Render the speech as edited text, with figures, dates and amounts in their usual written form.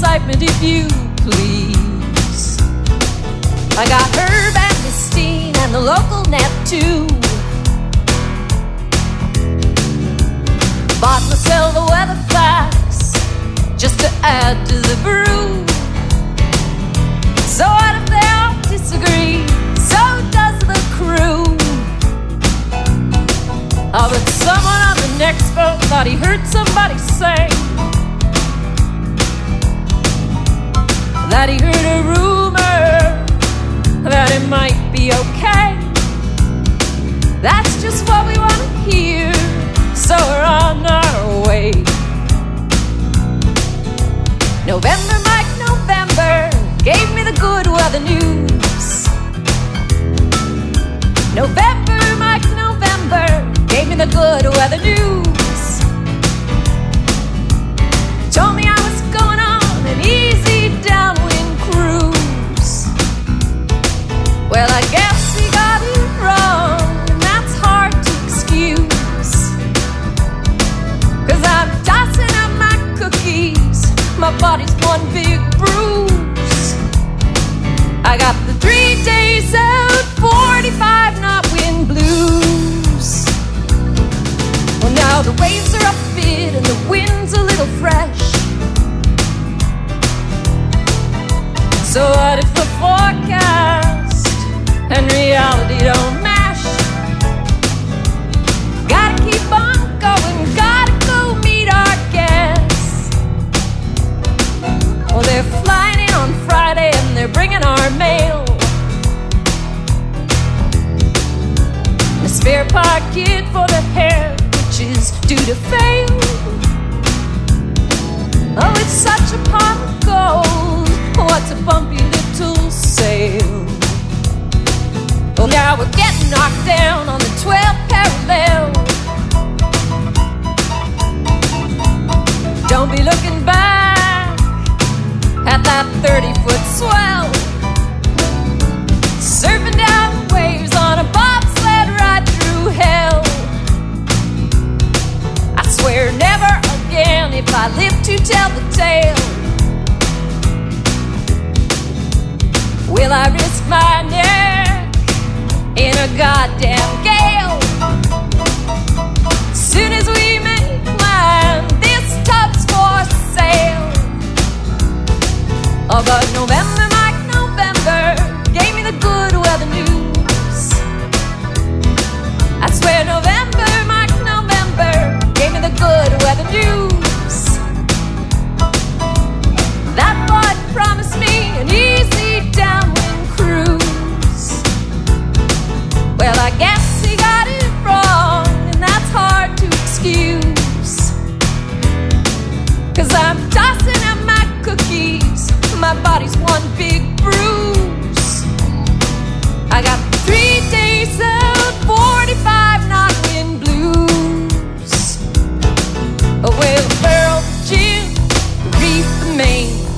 excitement, if you please. I got Herb and Christine and the local net too. Bought myself a weather flask just to add to the brew. So what if they all disagree? So does the crew. Oh, but someone on the next boat thought he heard somebody say that he heard a rumor that it might be okay. That's just what we want to hear, so we're on our way. November, Mike, November gave me the good weather news. November, Mike, November gave me the good weather news. Told me I was going on an easy downwind cruise. Well, I guess he got it wrong, and that's hard to excuse. 'Cause I'm tossing up my cookies, my body's one big bruise. I got the 3 days out, 45 knot wind blues. Well, now the waves are up a bit and the wind's a little fresh. So what if the forecast and reality don't mash? Gotta keep on going, gotta go meet our guests. Well, they're flying in on Friday and they're bringing our mail. A spare part kit for the hair, which is due to fail. Oh, it's such a pot of gold. What's a bumpy little sail? Well, now we're getting knocked down on the 12th parallel. Don't be looking back at that 30-foot swell, surfing down waves on a bobsled ride through hell. I swear never again if I live to tell the tale. Will I risk my neck in a goddamn gale? Soon as we make land, this tub's for sale. Oh, but November, Mike, November gave me the good weather news. I swear November, Mike, November gave me the good weather news. That boy promised me an easy downwind cruise. Well, I guess he got it wrong, and that's hard to excuse. 'Cause I'm tossing up my cookies, my body's one big bruise. I got 3 days out, 45 knot wind blues. Oh, well, a barrel of gin, reef the main.